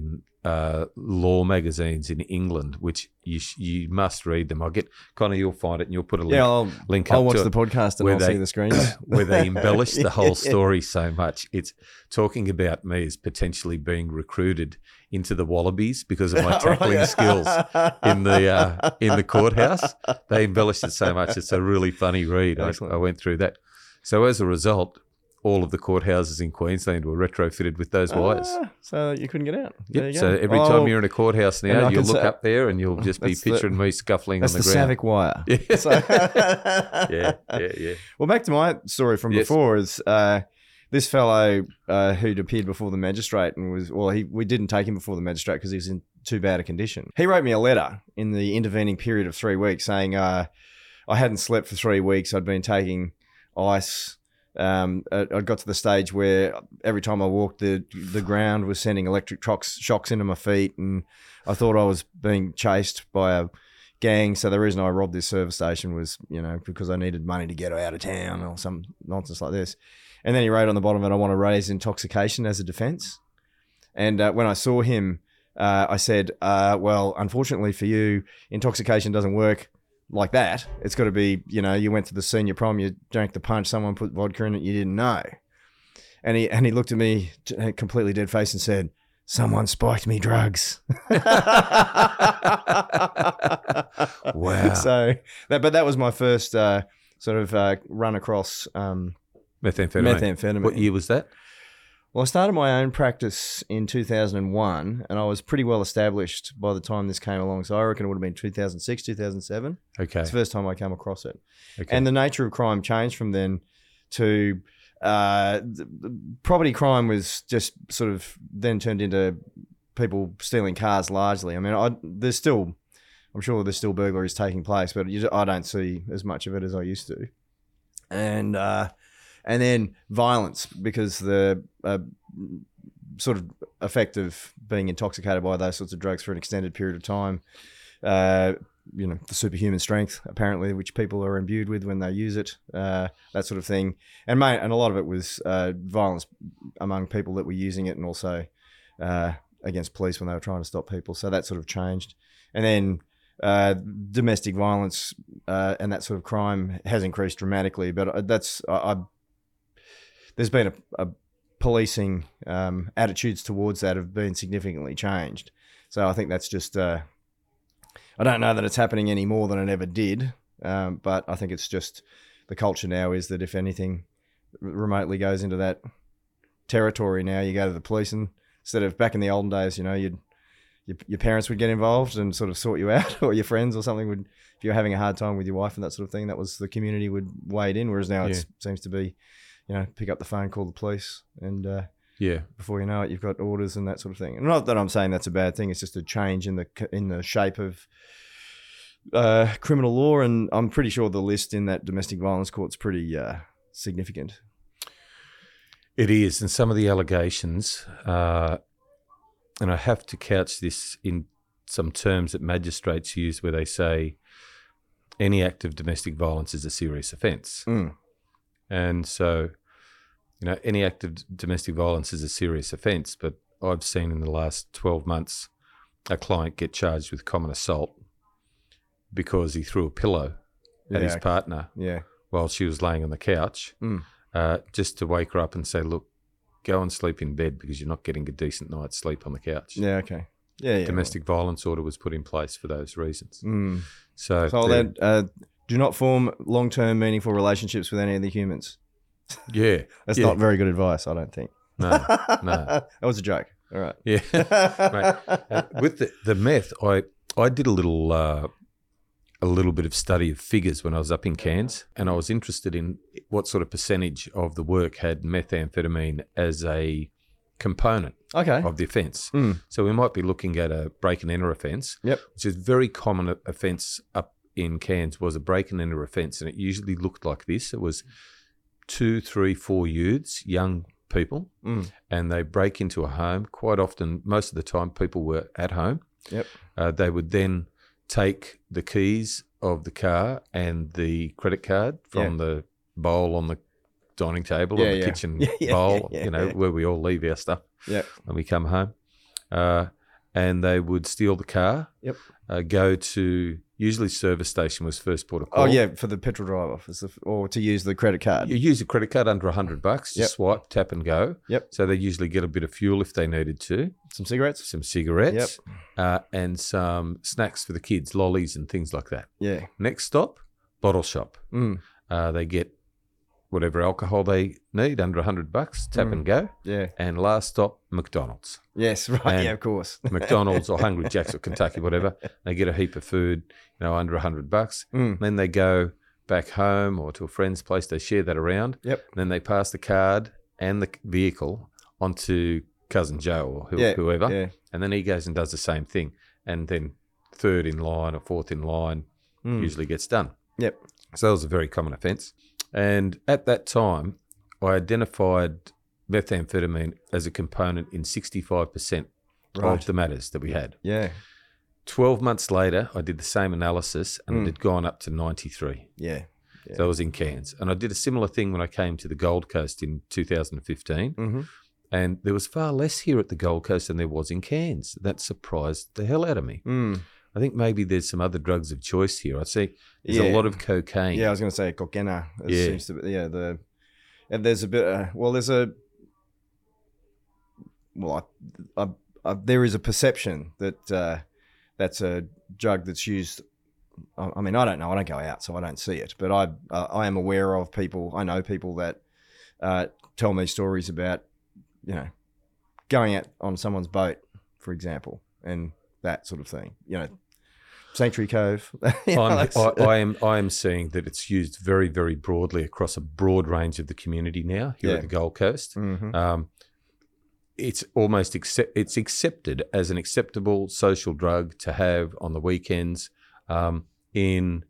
law magazines in England, which you must read them. I'll get Connor, you'll find it, and you'll put a link. Yeah, I'll watch to the podcast and I'll see the screens where they embellish the whole story so much. It's talking about me as potentially being recruited into the Wallabies because of my tackling skills in the courthouse. They embellished it so much. It's a really funny read. I went through that. So as a result, all of the courthouses in Queensland were retrofitted with those wires. So you couldn't get out. Yep. So every time you're in a courthouse now, you'll look up there and you'll just be picturing me scuffling on the ground. That's the Savic wire. Yeah. So yeah. Well, back to my story from before is this fellow who'd appeared before the magistrate and we didn't take him before the magistrate because he was in too bad a condition. He wrote me a letter in the intervening period of 3 weeks saying I hadn't slept for 3 weeks. I'd been taking ice. I got to the stage where every time I walked, the ground was sending electric shocks into my feet, and I thought I was being chased by a gang. So the reason I robbed this service station was, because I needed money to get out of town or some nonsense like this. And then he wrote on the bottom of it, I want to raise intoxication as a defence. And when I saw him, I said, well, unfortunately for you, intoxication doesn't work like that. It's got to be, you went to the senior prom, you drank the punch, someone put vodka in it, you didn't know. And he looked at me completely dead face and said, someone spiked me drugs. Wow. So that was my first sort of run across methamphetamine. What year was that? Well, I started my own practice in 2001, and I was pretty well established by the time this came along. So I reckon it would have been 2006, 2007. Okay. It's the first time I came across it. Okay. And the nature of crime changed from then to property crime was just sort of then turned into people stealing cars largely. I mean, I'm sure there's still burglaries taking place, but I don't see as much of it as I used to. And then violence, because the sort of effect of being intoxicated by those sorts of drugs for an extended period of time, the superhuman strength, apparently, which people are imbued with when they use it, that sort of thing. And a lot of it was violence among people that were using it, and also against police when they were trying to stop people. So that sort of changed. And then domestic violence and that sort of crime has increased dramatically, but there's been a policing attitudes towards that have been significantly changed. So I think that's just, I don't know that it's happening any more than it ever did, but I think it's just the culture now is that if anything remotely goes into that territory now, you go to the police, and instead of back in the olden days, your parents would get involved and sort of sort you out, or your friends or something would, if you're having a hard time with your wife and that sort of thing, that was the community would wade in, whereas now it seems to be, pick up the phone, call the police, and before you know it, you've got orders and that sort of thing. And not that I'm saying that's a bad thing; it's just a change in the shape of criminal law. And I'm pretty sure the list in that domestic violence court's pretty significant. It is, and some of the allegations, and I have to couch this in some terms that magistrates use, where they say any act of domestic violence is a serious offence. Mm. And so, any act of domestic violence is a serious offence, but I've seen in the last 12 months a client get charged with common assault because he threw a pillow at his partner while she was laying on the couch, just to wake her up and say, look, go and sleep in bed because you're not getting a decent night's sleep on the couch. Yeah, okay. Yeah. Domestic violence order was put in place for those reasons. Mm. So do not form long-term meaningful relationships with any of the humans. Yeah. That's not very good advice, I don't think. No. That was a joke. All right. Yeah. Mate, with the meth, I did a little bit of study of figures when I was up in Cairns, and I was interested in what sort of percentage of the work had methamphetamine as a component of the offence. Mm. So we might be looking at a break and enter offence, which is a very common offence up in Cairns, was a break and enter offence, and it usually looked like this. It was 2, 3, 4 youths, young people, and they break into a home. Quite often, most of the time, people were at home. Yep. They would then take the keys of the car and the credit card from the bowl on the dining table or the kitchen bowl, where we all leave our stuff when we come home. and they would steal the car. Yep. Go to usually service station was first port of call. Oh yeah, for the petrol driver, or to use the credit card. You use a credit card under $100. Just Yep. swipe, tap, and go. Yep. So they usually get a bit of fuel if they needed to. Some cigarettes. Some cigarettes. And some snacks for the kids, lollies and things like that. Yeah. Next stop, bottle shop. Mm. They get whatever alcohol they need under $100, tap and go. Yeah. And last stop, McDonald's. Yes. Right. And yeah. Of course. McDonald's or Hungry Jack's or Kentucky, whatever. They get a heap of food, under $100. Mm. Then they go back home or to a friend's place. They share that around. Yep. Then they pass the card and the vehicle onto Cousin Joe or whoever. Yeah. And then he goes and does the same thing. And then third in line or fourth in line usually gets done. Yep. So that was a very common offence. And at that time, I identified methamphetamine as a component in 65% of the matters that we had. Yeah. 12 months later, I did the same analysis and it had gone up to 93. Yeah. So I was in Cairns. And I did a similar thing when I came to the Gold Coast in 2015. Mm-hmm. And there was far less here at the Gold Coast than there was in Cairns. That surprised the hell out of me. Mm. I think maybe there's some other drugs of choice here. I see there's a lot of cocaine. Yeah, I was going to say cocaine. Yeah. Seems to be, and there's a bit, there is a perception that that's a drug that's used. I mean, I don't know. I don't go out, so I don't see it. But I am aware of people. I know people that tell me stories about, going out on someone's boat, for example, and that sort of thing. Sanctuary Cove. I am seeing that it's used very, very broadly across a broad range of the community now here at the Gold Coast. Mm-hmm. It's almost it's accepted as an acceptable social drug to have on the weekends. In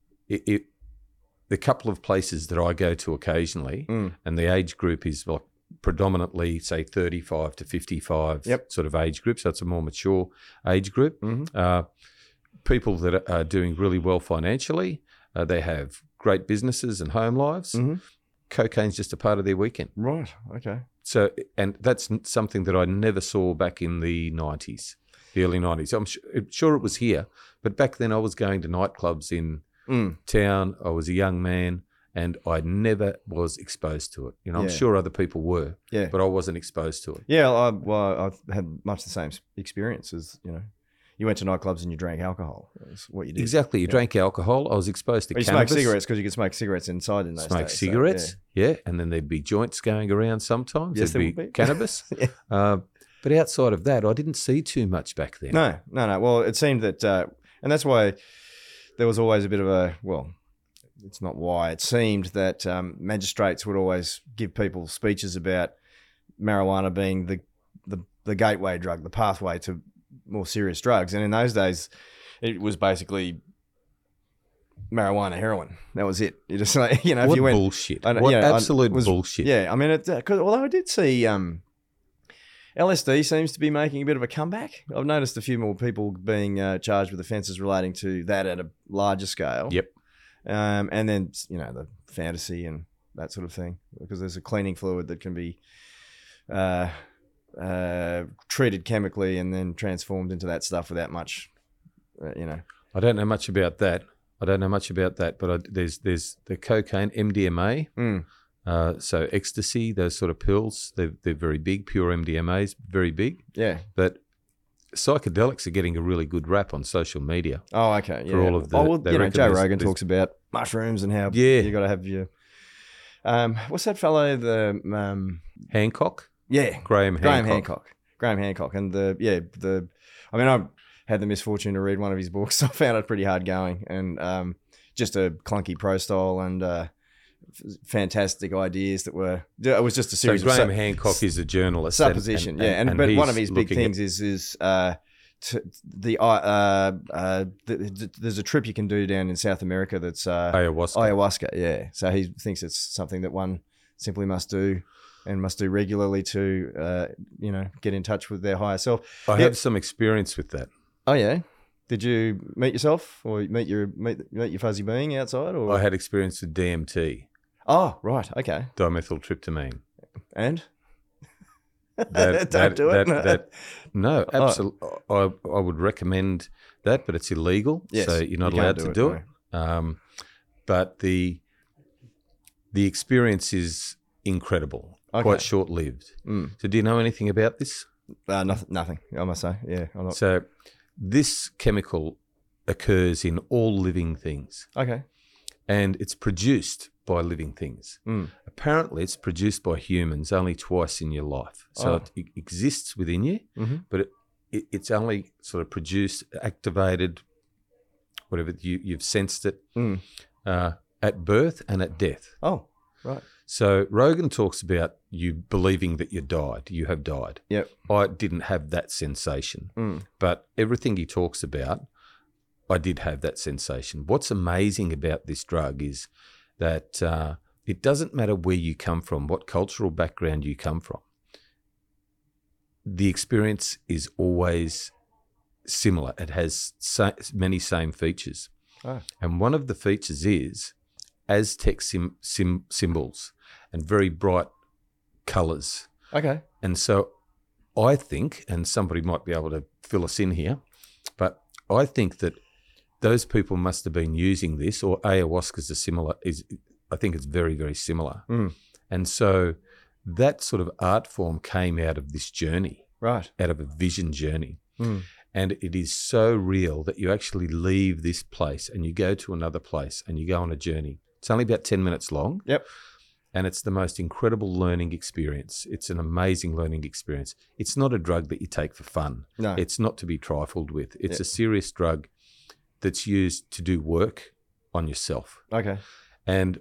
the couple of places that I go to occasionally, and the age group is like predominantly, say, 35 to 55 sort of age group. So it's a more mature age group. Mm-hmm. People that are doing really well financially, they have great businesses and home lives. Mm-hmm. Cocaine's just a part of their weekend. Right, okay. So, and that's something that I never saw back in the 90s, the early 90s. I'm sure it was here, but back then I was going to nightclubs in town. I was a young man and I never was exposed to it. I'm sure other people were, but I wasn't exposed to it. Yeah, I've had much the same experience as, you went to nightclubs and you drank alcohol. That's what you did. Exactly. You drank alcohol. I was exposed to cannabis. You smoked cigarettes because you could smoke cigarettes inside in those days. Smoke cigarettes, and then there'd be joints going around sometimes. Yes, there'd be cannabis. But outside of that, I didn't see too much back then. No. Well, it seemed that, and that's why there was always a bit of it's not why, it seemed that magistrates would always give people speeches about marijuana being the gateway drug, the pathway to more serious drugs. And in those days, it was basically marijuana, heroin. That was it. You just if you went bullshit. Absolute bullshit. Yeah, I mean, although I did see LSD seems to be making a bit of a comeback. I've noticed a few more people being charged with offences relating to that at a larger scale. Yep. And then the fantasy and that sort of thing, because there's a cleaning fluid that can be treated chemically and then transformed into that stuff without much, I don't know much about that. But there's the cocaine, MDMA, so ecstasy, those sort of pills. They're very big. Pure MDMA is very big. Yeah. But psychedelics are getting a really good rap on social media. Oh, okay. Yeah. For all of the, Joe Rogan talks about mushrooms and how you got to have your. What's that fellow? The Hancock. Yeah, Graham Hancock. And I had the misfortune to read one of his books. I found it pretty hard going, and just a clunky prose style and fantastic ideas that were. It was just a series. So Graham Hancock is a journalist. Supposition, and but one of his big things is there's a trip you can do down in South America that's ayahuasca. Yeah, so he thinks it's something that one simply must do. And must do regularly to, get in touch with their higher self. I have some experience with that. Oh yeah, did you meet yourself or meet your fuzzy being outside? Or I had experience with DMT. Oh right, okay. Dimethyltryptamine. And Don't do it. No, absolutely. I would recommend that, but it's illegal, Yes, so you're not you allowed can't to do do it, it. But the experience is incredible, Okay. quite short-lived. So do you know anything about this? Nothing, I must say. Yeah, I'm not. So this chemical occurs in all living things, Okay. and it's produced by living things. Apparently, it's produced by humans only twice in your life. So it exists within you, but it's only sort of produced, activated, whatever, you've sensed it, at birth and at death. Oh, right. So Rogan talks about you believing that you have died. Yep. I didn't have that sensation, but everything he talks about, I did have that sensation. What's amazing about this drug is that it doesn't matter where you come from, what cultural background you come from. The experience is always similar. It has many same features. And one of the features is Aztec symbols and very bright colours. Okay. And so I think, and somebody might be able to fill us in here, but I think that those people must have been using this, or ayahuasca's I think it's very, very similar. And so that sort of art form came out of this journey, right? Out of a vision journey. And it is so real that you actually leave this place and you go to another place and you go on a journey. It's only about 10 minutes long. Yep. And it's the most incredible learning experience. It's an amazing learning experience. It's not a drug that you take for fun. No. It's not to be trifled with. It's a serious drug that's used to do work on yourself. Okay. And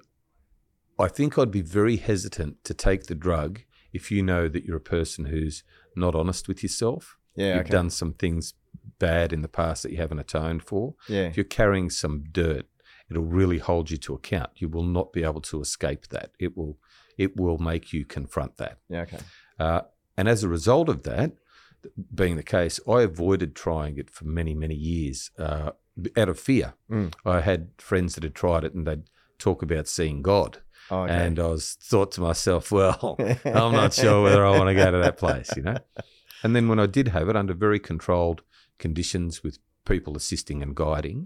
I think I'd be very hesitant to take the drug if you know that you're a person who's not honest with yourself. Yeah. You've done some things bad in the past that you haven't atoned for. Yeah. If you're carrying some dirt, it'll really hold you to account. You will not be able to escape that. It will make you confront that. Yeah. Okay. And as a result of that being the case, I avoided trying it for many, many years out of fear. I had friends that had tried it and they'd talk about seeing God. Oh, okay. And I thought to myself, well, I'm not sure whether I want to go to that place, you know. And then when I did have it under very controlled conditions with people assisting and guiding,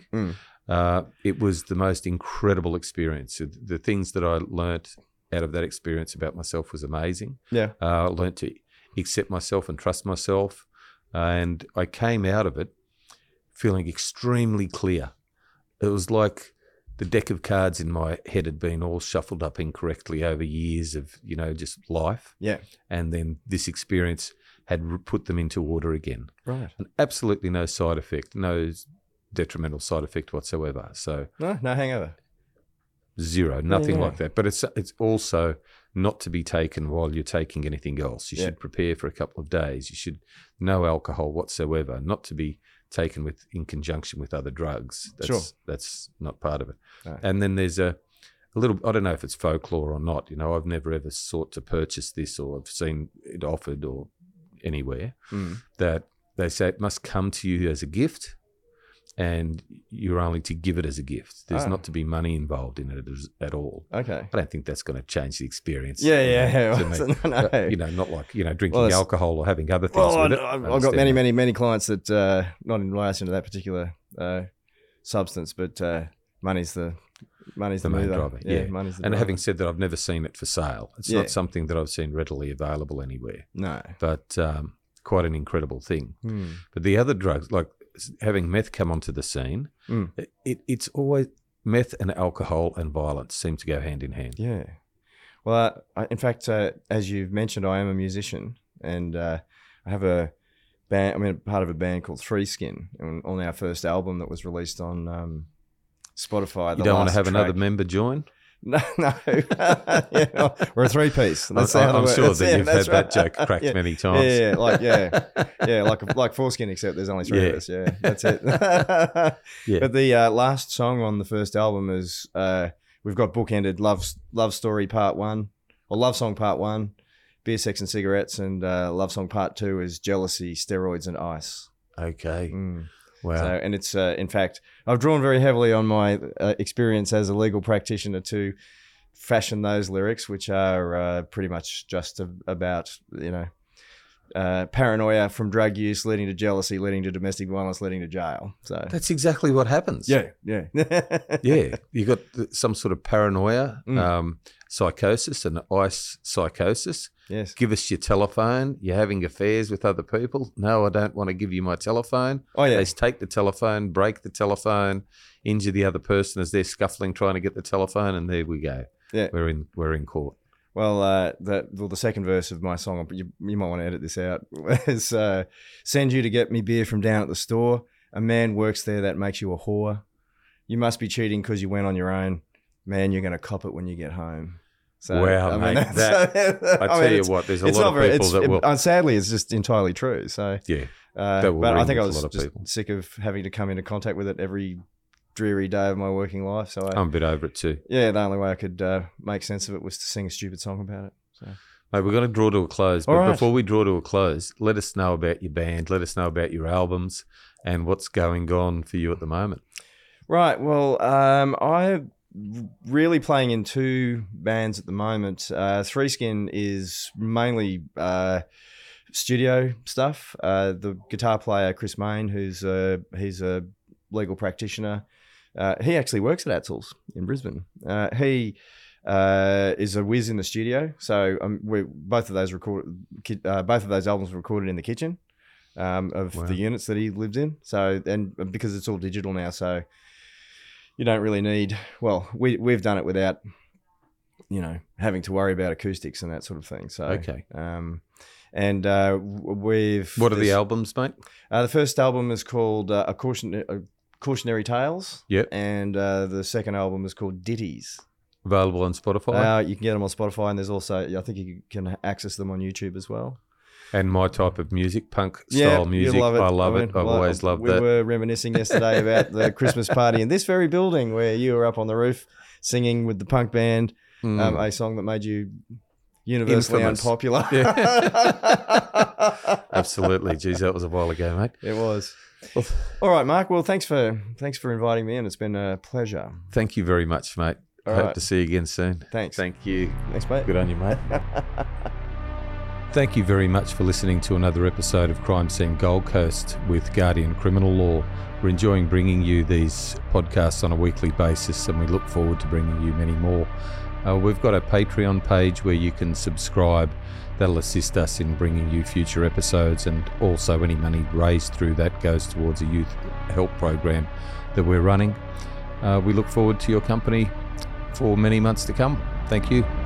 it was the most incredible experience. The things that I learnt out of that experience about myself was amazing. Yeah. I learnt to accept myself and trust myself. And I came out of it feeling extremely clear. It was like the deck of cards in my head had been all shuffled up incorrectly over years of, you know, just life. Yeah. And then this experience had put them into order again. Right. And absolutely no side effect, no detrimental side effect whatsoever. So No hangover. Zero, nothing Yeah. like that. But it's also not to be taken while you're taking anything else. You should prepare for a couple of days. You should no alcohol whatsoever, not to be taken in conjunction with other drugs. That's not part of it. No. And then there's a little, I don't know if it's folklore or not. You know, I've never ever sought to purchase this or I've seen it offered or anywhere that they say it must come to you as a gift. And you're only to give it as a gift. There's not to be money involved in it at all. Okay. I don't think that's going to change the experience. Yeah. To me. No. But, you know, not like, you know, drinking alcohol or having other things Well, with it. I've got many clients that not in relation to that particular substance, but money's the main mover. driver. Yeah, money's the and driver. having said that, I've never seen it for sale. It's not something that I've seen readily available anywhere. No. But quite an incredible thing. But the other drugs, like having meth come onto the scene, it's always meth and alcohol and violence seem to go hand in hand. Yeah. Well, in fact, as you've mentioned, I am a musician, and I have a band. I'm part of a band called Three Skin, and on our first album that was released on Spotify. You don't want to have another member join? No. Yeah, we're a three-piece. I'm sure that you've had that joke cracked many times. Like Foreskin, except there's only three of us. Yeah, that's it. But the last song on the first album is we've got bookended Love Story Part 1, or Love Song Part 1, Beer, Sex and Cigarettes, and Love Song Part 2 is Jealousy, Steroids and Ice. Okay. Wow. So, and it's, in fact, I've drawn very heavily on my experience as a legal practitioner to fashion those lyrics, which are pretty much just about, you know, paranoia from drug use, leading to jealousy, leading to domestic violence, leading to jail. So That's exactly what happens. yeah. Yeah. You got some sort of paranoia, psychosis, and ice psychosis. Yes. Give us your telephone. You're having affairs with other people. No, I don't want to give you my telephone. Oh yeah. They take the telephone, break the telephone, injure the other person as they're scuffling trying to get the telephone, and there we go. Yeah. We're in court. Well, the second verse of my song, you might want to edit this out, was send you to get me beer from down at the store. A man works there that makes you a whore. You must be cheating because you went on your own. Man, you're going to cop it when you get home. So, Wow, mate. I tell you what, there's a lot of people that will... sadly, it's just entirely true. So Yeah. But I think I was just just sick of having to come into contact with it every dreary day of my working life. So I'm a bit over it too. yeah, the only way I could make sense of it was to sing a stupid song about it. So. Mate, we're going to draw to a close. But All right. before we draw to a close, let us know about your band. Let us know about your albums and what's going on for you at the moment. Right. Well, I'm really playing in two bands at the moment. Three Skin is mainly studio stuff. The guitar player, Chris Main, he's a legal practitioner. He actually works at Atzel's in Brisbane. He is a whiz in the studio. So both of those albums were recorded in the kitchen of the units that he lived in. So, and because it's all digital now, so you don't really need. Well, we've done it without, having to worry about acoustics and that sort of thing. So Okay. And What are the albums, mate? The first album is called A Cautionary Tales. Yep. And the second album is called Ditties. Available on Spotify? You can get them on Spotify, and there's also, I think you can access them on YouTube as well. And my type of music, punk style music. Love it. I love it. I've always loved that. We were reminiscing yesterday about the Christmas party in this very building where you were up on the roof singing with the punk band, a song that made you universally Infamous. unpopular. Yeah. Absolutely. Geez, that was a while ago, mate. It was. All right, Mark. Well, thanks for inviting me in. It's been a pleasure. Thank you very much, mate. All Hope right. to see you again soon. Thanks. Thank you. Thanks, mate. Good on you, mate. Thank you very much for listening to another episode of Crime Scene Gold Coast with Guardian Criminal Law. We're enjoying bringing you these podcasts on a weekly basis, and we look forward to bringing you many more. We've got a Patreon page where you can subscribe. That'll assist us in bringing you future episodes, and also any money raised through that goes towards a youth help program that we're running. We look forward to your company for many months to come. Thank you.